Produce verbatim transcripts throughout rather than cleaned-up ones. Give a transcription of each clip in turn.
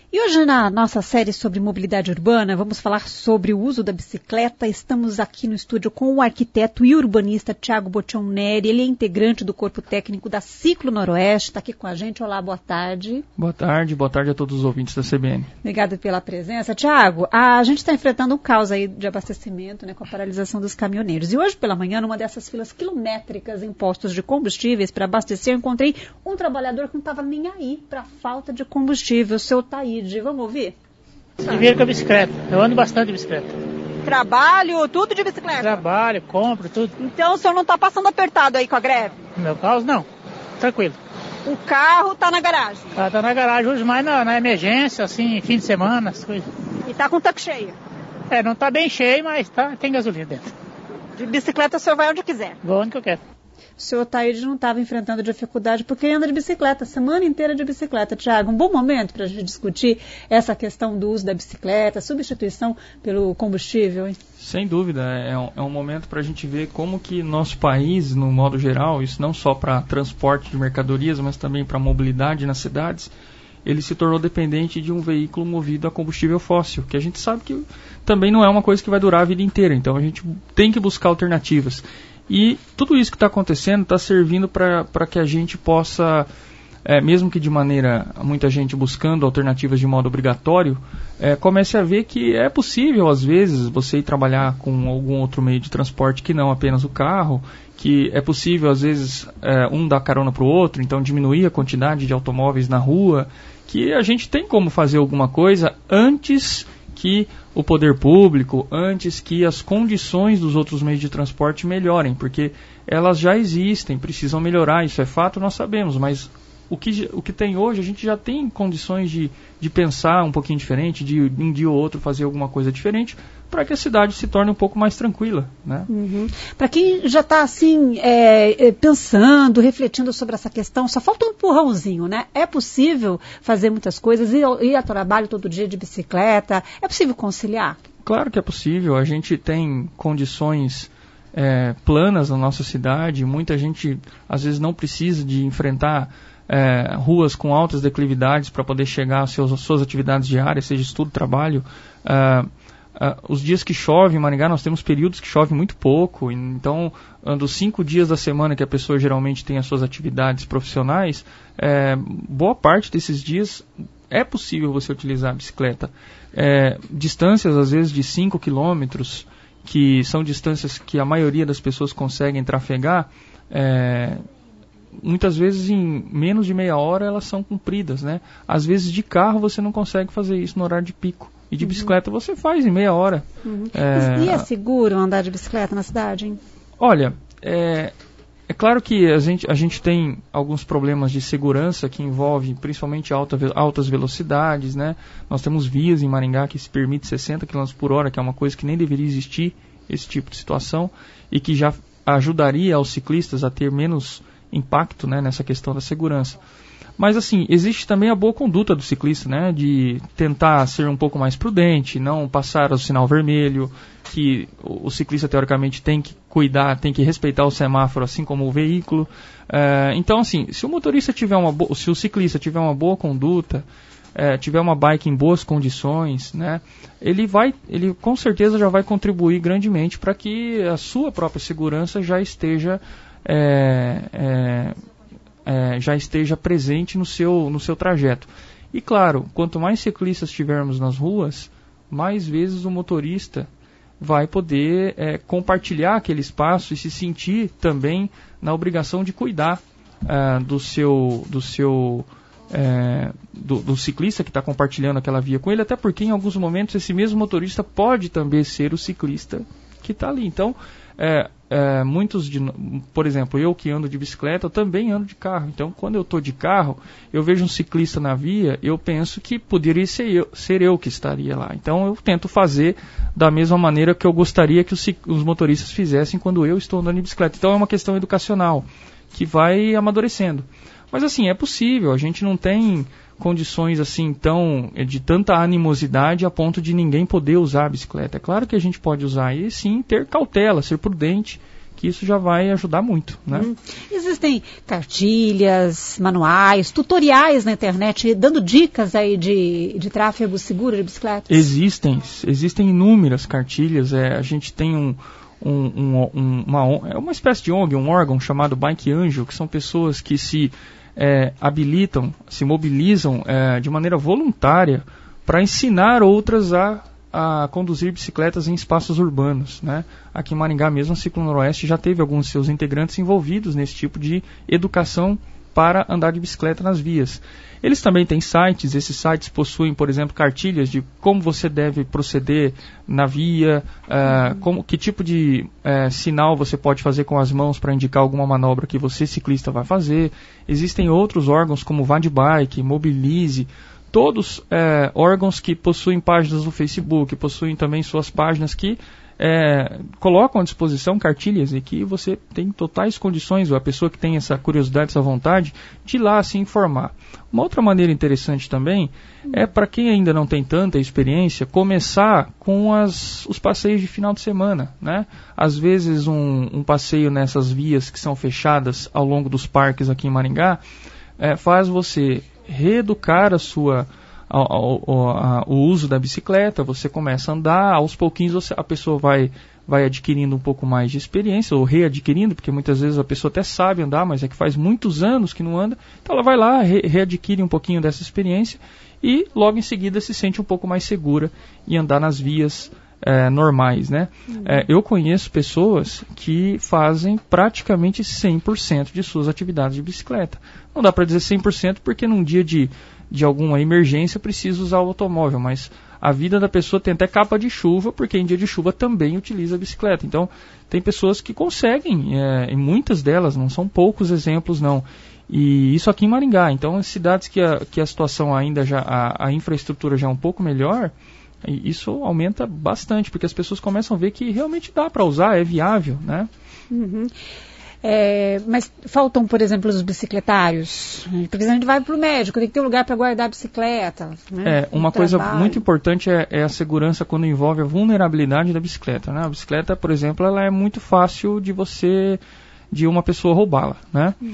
E hoje na nossa série sobre mobilidade urbana, vamos falar sobre o uso da bicicleta. Estamos aqui no estúdio com o arquiteto e urbanista Thiago Botion Neri. Ele é integrante do corpo técnico da Ciclo Noroeste, está aqui com a gente. Olá, boa tarde. Boa tarde, boa tarde a todos os ouvintes da C B N. Obrigada pela presença. Thiago, a gente está enfrentando um caos aí de abastecimento, né, com a paralisação dos caminhoneiros. E hoje pela manhã, numa dessas filas quilométricas em postos de combustíveis para abastecer, eu encontrei um trabalhador que não estava nem aí para a falta de combustível, o seu Taíde. Vamos ouvir? E vir com a bicicleta. Eu ando bastante de bicicleta. Trabalho, tudo de bicicleta? Trabalho, compro, tudo. Então o senhor não está passando apertado aí com a greve? No meu caso, não. Tranquilo. O carro está na garagem? Tá, tá na garagem hoje, mais na, na emergência, assim, fim de semana, as coisas. E está com o tanque cheio? É, não tá bem cheio, mas tá, tem gasolina dentro. De bicicleta o senhor vai onde quiser? Vou onde que eu quero. O senhor Taíde não estava enfrentando dificuldade porque anda de bicicleta, a semana inteira de bicicleta. Tiago, um bom momento para a gente discutir essa questão do uso da bicicleta, substituição pelo combustível, hein? Sem dúvida, é um, é um momento para a gente ver como que nosso país, no modo geral, isso não só para transporte de mercadorias, mas também para mobilidade nas cidades, ele se tornou dependente de um veículo movido a combustível fóssil, que a gente sabe que também não é uma coisa que vai durar a vida inteira, então a gente tem que buscar alternativas. E tudo isso que está acontecendo está servindo para que a gente possa, é, mesmo que de maneira, muita gente buscando alternativas de modo obrigatório, é, comece a ver que é possível, às vezes, você ir trabalhar com algum outro meio de transporte que não apenas o carro, que é possível, às vezes, é, um dar carona para o outro, então diminuir a quantidade de automóveis na rua, que a gente tem como fazer alguma coisa antes que o poder público, antes que as condições dos outros meios de transporte melhorem, porque elas já existem, precisam melhorar, isso é fato, nós sabemos, mas o que, o que tem hoje, a gente já tem condições de, de pensar um pouquinho diferente, de um dia ou outro fazer alguma coisa diferente, para que a cidade se torne um pouco mais tranquila, né? Uhum. Para quem já está assim, é, pensando, refletindo sobre essa questão, só falta um empurrãozinho, né? É possível fazer muitas coisas, ir, ir a trabalho todo dia de bicicleta, é possível conciliar? Claro que é possível, a gente tem condições é, planas na nossa cidade, muita gente às vezes não precisa de enfrentar é, ruas com altas declividades para poder chegar às seus, às suas atividades diárias, seja estudo, trabalho. Uh, Uh, os dias que chove em Maringá, nós temos períodos que chove muito pouco, então uh, dos cinco dias da semana que a pessoa geralmente tem as suas atividades profissionais, é, boa parte desses dias é possível você utilizar a bicicleta. É, distâncias às vezes de cinco quilômetros, que são distâncias que a maioria das pessoas conseguem trafegar, é, muitas vezes em menos de meia hora elas são cumpridas, né? Às vezes de carro você não consegue fazer isso no horário de pico. E de bicicleta você faz em meia hora. Uhum. É... E é seguro andar de bicicleta na cidade, hein? Olha, é, é claro que a gente, a gente tem alguns problemas de segurança que envolvem principalmente alta, altas velocidades, né? Nós temos vias em Maringá que se permite sessenta quilômetros por hora, que é uma coisa que nem deveria existir, esse tipo de situação, e que já ajudaria aos ciclistas a ter menos impacto, né, nessa questão da segurança. Mas assim, existe também a boa conduta do ciclista, né, de tentar ser um pouco mais prudente, não passar o sinal vermelho, que o, o ciclista teoricamente tem que cuidar, tem que respeitar o semáforo assim como o veículo. É, então assim, se o motorista tiver uma bo- se o ciclista tiver uma boa conduta, é, tiver uma bike em boas condições, né, ele vai, ele com certeza já vai contribuir grandemente para que a sua própria segurança já esteja é, é, É, já esteja presente no seu, no seu trajeto. E claro, quanto mais ciclistas tivermos nas ruas, mais vezes o motorista vai poder é, compartilhar aquele espaço e se sentir também na obrigação de cuidar é, do seu, do, seu é, do, do ciclista que está compartilhando aquela via com ele, até porque em alguns momentos esse mesmo motorista pode também ser o ciclista que está ali. Então, é, é, muitos de, por exemplo, eu que ando de bicicleta, eu também ando de carro. Então, quando eu estou de carro, eu vejo um ciclista na via, eu penso que poderia ser eu, ser eu que estaria lá. Então, eu tento fazer da mesma maneira que eu gostaria que os, os motoristas fizessem quando eu estou andando de bicicleta. Então, é uma questão educacional que vai amadurecendo. Mas, assim, é possível. A gente não tem condições assim tão, de tanta animosidade a ponto de ninguém poder usar a bicicleta. É claro que a gente pode usar e sim ter cautela, ser prudente, que isso já vai ajudar muito, né? Hum. Existem cartilhas, manuais, tutoriais na internet dando dicas aí de, de tráfego seguro de bicicletas? Existem, existem inúmeras cartilhas. É, a gente tem um, um, um, uma, é uma espécie de O N G, um órgão chamado Bike Angel, que são pessoas que se é, habilitam, se mobilizam é, de maneira voluntária para ensinar outras a a conduzir bicicletas em espaços urbanos, né? Aqui em Maringá mesmo, a Ciclo Noroeste já teve alguns de seus integrantes envolvidos nesse tipo de educação para andar de bicicleta nas vias. Eles também têm sites, esses sites possuem, por exemplo, cartilhas de como você deve proceder na via, uh, como, que tipo de uh, sinal você pode fazer com as mãos para indicar alguma manobra que você, ciclista, vai fazer. Existem outros órgãos como o Vadbike, Mobilize, todos é, órgãos que possuem páginas no Facebook, possuem também suas páginas que é, colocam à disposição cartilhas e que você tem totais condições, ou a pessoa que tem essa curiosidade, essa vontade, de ir lá se informar. Uma outra maneira interessante também é, para quem ainda não tem tanta experiência, começar com as, os passeios de final de semana, né? Às vezes um, um passeio nessas vias que são fechadas ao longo dos parques aqui em Maringá é, faz você reeducar a sua, a, a, a, o uso da bicicleta. Você começa a andar, aos pouquinhos você, a pessoa vai, vai adquirindo um pouco mais de experiência, ou readquirindo, porque muitas vezes a pessoa até sabe andar, mas é que faz muitos anos que não anda, então ela vai lá, re, readquire um pouquinho dessa experiência e logo em seguida se sente um pouco mais segura em andar nas vias é, normais, né? Uhum. É, eu conheço pessoas que fazem praticamente cem por cento de suas atividades de bicicleta. Não dá para dizer cem por cento porque num dia de, de alguma emergência precisa usar o automóvel, mas a vida da pessoa tem até capa de chuva, porque em dia de chuva também utiliza a bicicleta. Então, tem pessoas que conseguem, é, e muitas delas, não são poucos exemplos não, e isso aqui em Maringá. Então, em cidades que a, que a situação ainda já, a, a infraestrutura já é um pouco melhor, isso aumenta bastante, porque as pessoas começam a ver que realmente dá para usar, é viável, né? Uhum. É, mas faltam, por exemplo, os bicicletários, porque a gente vai para o médico, tem que ter um lugar para guardar a bicicleta, né? É, uma coisa muito importante é, é a segurança quando envolve a vulnerabilidade da bicicleta, né? A bicicleta, por exemplo, ela é muito fácil de você, de uma pessoa roubá-la, né? Hum.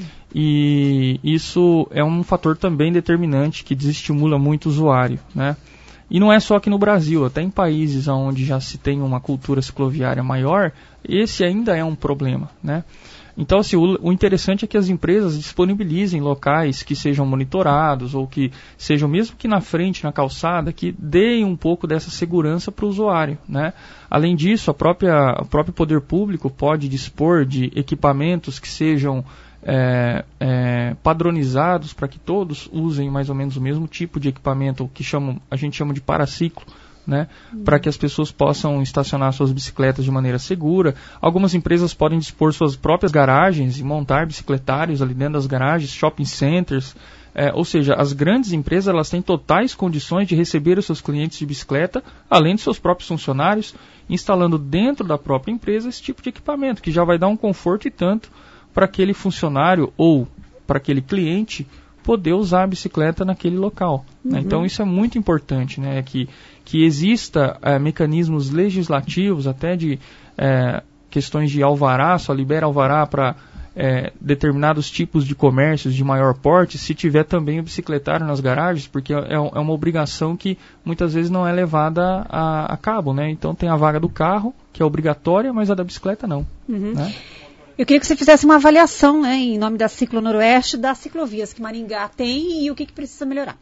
E isso é um fator também determinante que desestimula muito o usuário, né? E não é só aqui no Brasil, até em países onde já se tem uma cultura cicloviária maior, esse ainda é um problema, né? Então, assim, o, o interessante é que as empresas disponibilizem locais que sejam monitorados ou que sejam, mesmo que na frente, na calçada, que deem um pouco dessa segurança para o usuário, né? Além disso, a própria, o próprio poder público pode dispor de equipamentos que sejam É, é, padronizados para que todos usem mais ou menos o mesmo tipo de equipamento, que chamam, a gente chama de paraciclo, né? Uhum. Para que as pessoas possam estacionar suas bicicletas de maneira segura. Algumas empresas podem dispor suas próprias garagens e montar bicicletários ali dentro das garagens, shopping centers, é, ou seja, as grandes empresas elas têm totais condições de receber os seus clientes de bicicleta, além dos seus próprios funcionários, instalando dentro da própria empresa esse tipo de equipamento, que já vai dar um conforto e tanto para aquele funcionário ou para aquele cliente poder usar a bicicleta naquele local. Uhum. Né? Então isso é muito importante, né? que, que exista é, mecanismos legislativos, até de é, questões de alvará, só libera alvará para é, determinados tipos de comércios de maior porte, se tiver também o bicicletário nas garagens, porque é, é uma obrigação que muitas vezes não é levada a, a cabo, né? Então tem a vaga do carro, que é obrigatória, mas a da bicicleta não. Uhum. Né? Eu queria que você fizesse uma avaliação, né, em nome da Ciclo Noroeste, das ciclovias que Maringá tem e o que, que precisa melhorar.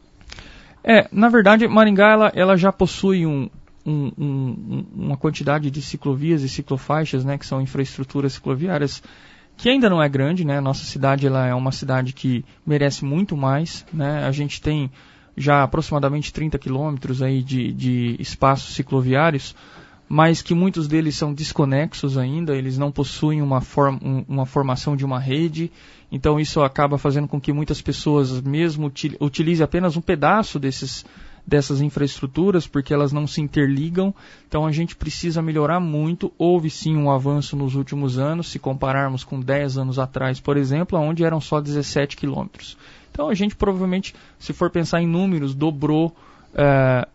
É, na verdade, Maringá ela, ela já possui um, um, um, uma quantidade de ciclovias e ciclofaixas, né, que são infraestruturas cicloviárias, que ainda não é grande, né? Nossa cidade ela é uma cidade que merece muito mais, né? A gente tem já aproximadamente trinta quilômetros aí de, de espaços cicloviários, mas que muitos deles são desconexos ainda, eles não possuem uma, form, um, uma formação de uma rede, então isso acaba fazendo com que muitas pessoas mesmo util, utilizem apenas um pedaço desses, dessas infraestruturas, porque elas não se interligam. Então a gente precisa melhorar muito. Houve sim um avanço nos últimos anos, se compararmos com dez anos atrás, por exemplo, onde eram só dezessete quilômetros. Então a gente provavelmente, se for pensar em números, dobrou Uh,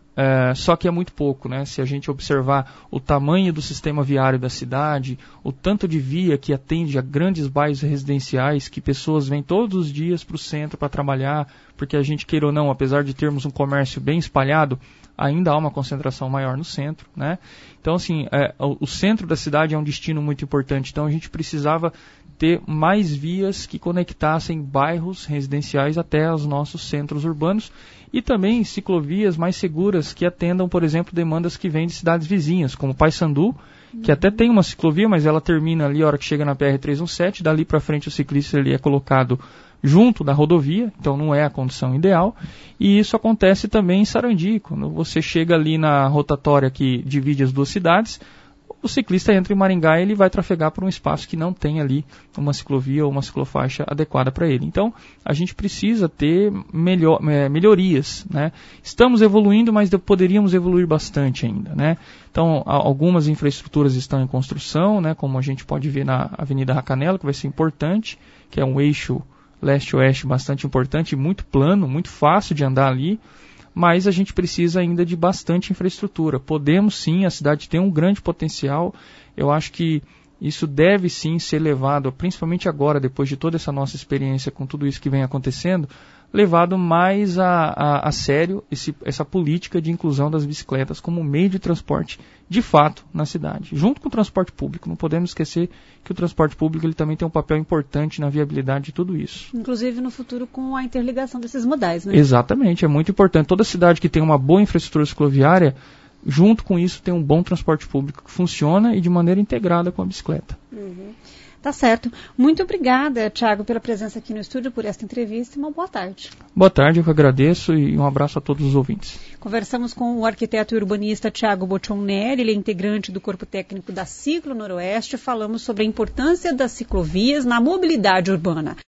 É, só que é muito pouco, né? Se a gente observar o tamanho do sistema viário da cidade, o tanto de via que atende a grandes bairros residenciais, que pessoas vêm todos os dias para o centro para trabalhar, porque a gente, queira ou não, apesar de termos um comércio bem espalhado, ainda há uma concentração maior no centro, né? Então, assim, é, o, o centro da cidade é um destino muito importante, então a gente precisava ter mais vias que conectassem bairros residenciais até os nossos centros urbanos e também ciclovias mais seguras que atendam, por exemplo, demandas que vêm de cidades vizinhas, como Paissandu, que até tem uma ciclovia, mas ela termina ali a hora que chega na P R trezentos e dezessete, dali para frente o ciclista ele é colocado junto da rodovia, então não é a condição ideal, e isso acontece também em Sarandi. Quando você chega ali na rotatória que divide as duas cidades, o ciclista entra em Maringá e ele vai trafegar por um espaço que não tem ali uma ciclovia ou uma ciclofaixa adequada para ele. Então, a gente precisa ter melhor, é, melhorias, né? Estamos evoluindo, mas poderíamos evoluir bastante ainda, né? Então, algumas infraestruturas estão em construção, né? Como a gente pode ver na Avenida Racanela, que vai ser importante, que é um eixo leste-oeste bastante importante, muito plano, muito fácil de andar ali. Mas a gente precisa ainda de bastante infraestrutura. Podemos sim, a cidade tem um grande potencial. Eu acho que isso deve sim ser levado, principalmente agora, depois de toda essa nossa experiência com tudo isso que vem acontecendo, levado mais a, a, a sério esse, essa política de inclusão das bicicletas como meio de transporte de fato na cidade, junto com o transporte público. Não podemos esquecer que o transporte público ele também tem um papel importante na viabilidade de tudo isso. Inclusive no futuro com a interligação desses modais, né? Exatamente, é muito importante. Toda cidade que tem uma boa infraestrutura cicloviária, junto com isso tem um bom transporte público que funciona e de maneira integrada com a bicicleta. Uhum. Tá certo. Muito obrigada, Thiago, pela presença aqui no estúdio, por esta entrevista e uma boa tarde. Boa tarde, eu que agradeço e um abraço a todos os ouvintes. Conversamos com o arquiteto e urbanista Thiago Boccioneri, ele é integrante do corpo técnico da Ciclo Noroeste. Falamos sobre a importância das ciclovias na mobilidade urbana.